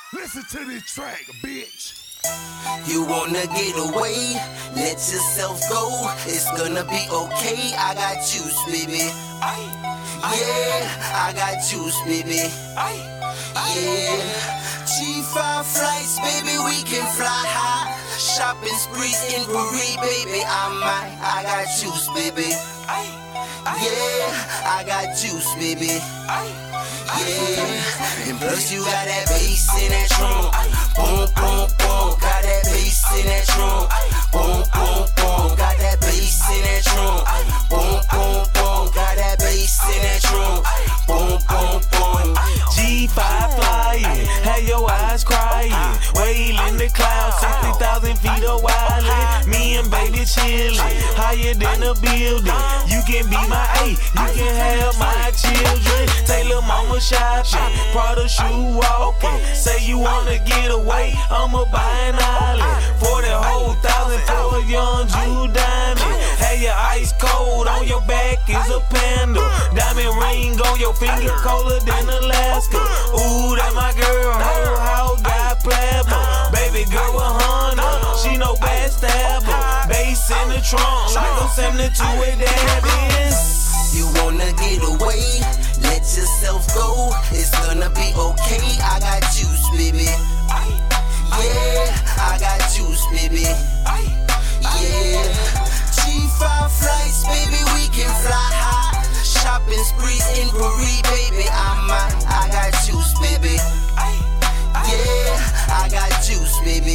Listen to this track, bitch. You wanna get away, let yourself go. It's gonna be okay, I got juice, baby. Yeah, I got juice, baby. Yeah, G5 flights, baby, we can fly high. Shopping sprees in Paris, baby, I got juice, baby. Yeah, I got juice, baby. Yeah, and plus you got that bass in that trunk. Boom, boom, boom, got that bass in that trunk. Boom, boom, boom, got that bass in that trunk. Boom, boom, boom, got that bass in that trunk. Boom, boom, boom. G5 flying, have your eyes crying. Whale in the clouds, 60,000 feet of wildin'. Me and baby chillin', higher than a building. You can be my A, you can have my children. Take lil' mama shopping, Prada shoe walking. Say you wanna get away, I'ma buy an island. 40 whole thousand for a young Jew diamond. Have your ice cold, on your back is a panda. Diamond ring on your finger, colder than Alaska. Ooh, that my girl, whole house got plasma. Baby girl a Honda, she no backstabber. Bass in the trunk, like I'm 72 with that is. You wanna get away, let yourself go. It's gonna be okay, I got juice, baby. Yeah, I got juice, baby. Yeah, G5 flights, baby, we can fly high. Shopping sprees in Paris, baby, I got juice, baby. Yeah, I got juice, baby.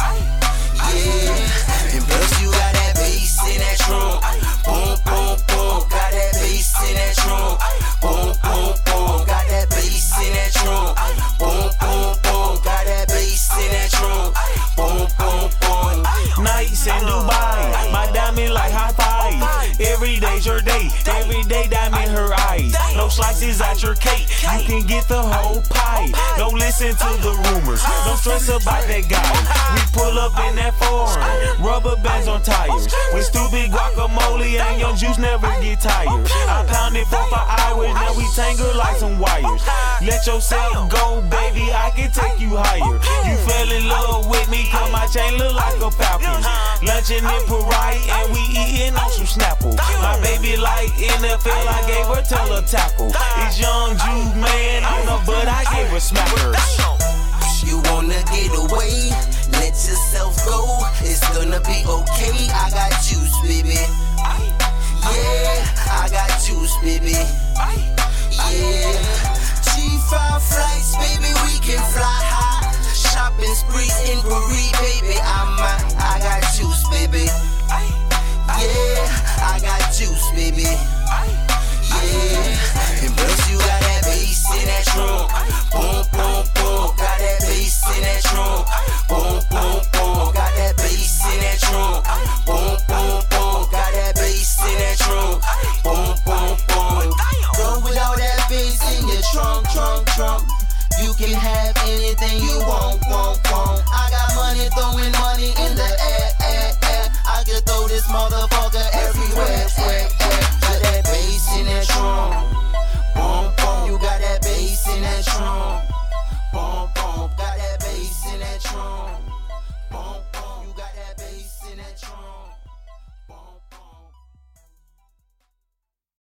Yeah, and plus you got that bass in that trunk. Boom, boom, boom, got that bass in that trunk. Boom, boom, boom, got that bass in that trunk. Boom, boom, boom, got that bass in that trunk. Boom, boom, boom. Nights in Dubai, my diamond like high five. Every day's your day, every day diamond her eyes. No slices out your cake, you can get the whole pie. Don't listen to the rumors, don't stress about that guy. We pull up in that foreign, rubber bands on tires. With stupid guacamole and your juice never get tired. I pound it for 5 hours, now we tangle like some wires. Let yourself go, baby, I can take you higher. You fell in love with me, cause my chain look like a falcon. Lunching in Paris and we eating on some Snapple. My baby like NFL, I gave her till a tackle. It's young Jude man on her butt, I gave her smackers. You wanna get away, let yourself go. It's gonna be okay, I got juice, baby. Yeah, I got juice, baby. Yeah, G5 flights, baby, we can fly high. Shopping sprees in Paris, baby, I got juice, baby. Yeah, I got juice, baby. Yeah, and plus you got that bass in that trunk. Boom, boom, boom, got that bass in that trunk. Boom, boom, boom, got that bass in that trunk. Boom, boom, boom, got that bass in that trunk. Boom, boom, boom. Run with all that bass in your trunk, trunk, trunk. You can have anything you want. I got money, throwing money in the air. I can throw this motherfucker everywhere. Got that bass in that trunk.